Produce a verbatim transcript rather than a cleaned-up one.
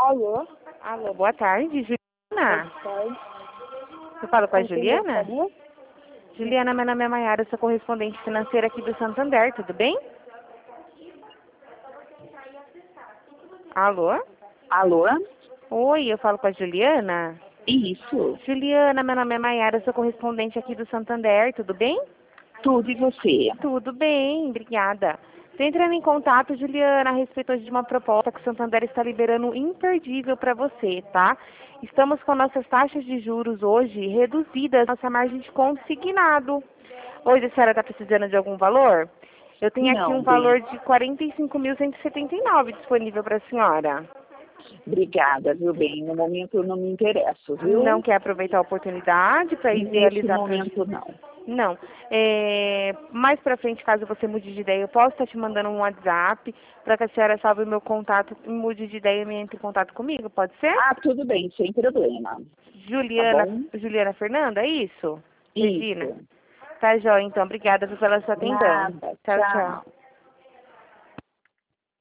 Alô? Alô, boa tarde, Juliana. Boa tarde. Eu falo com a Com quem Juliana? gostaria? Juliana, meu nome é Maiara, eu sou correspondente financeira aqui do Santander, tudo bem? Alô? Alô? Oi, eu falo com a Juliana? Isso. Juliana, meu nome é Maiara, eu sou correspondente aqui do Santander, tudo bem? Tudo e você? Tudo bem, obrigada. Estou entrando em contato, Juliana, a respeito de uma proposta que o Santander está liberando imperdível para você, tá? Estamos com nossas taxas de juros hoje reduzidas, nossa margem de consignado. Hoje a senhora está precisando de algum valor? Eu tenho aqui um Não, bem. valor de quarenta e cinco mil cento e setenta e nove disponível para a senhora. Obrigada, viu, bem? No momento eu não me interesso, Não viu? quer aproveitar a oportunidade para ir Nesse realizar... momento, não. Não. É, mais pra frente, caso você mude de ideia, eu posso estar te mandando um WhatsApp para que a senhora salve o meu contato, mude de ideia e entre em contato comigo, pode ser? Ah, tudo bem, sem problema. Tá Juliana, bom? Juliana Fernanda, é isso? Regina? Isso. Tá, joia, então. Obrigada pela sua atenção. Nada. Tchau, tchau. Tchau.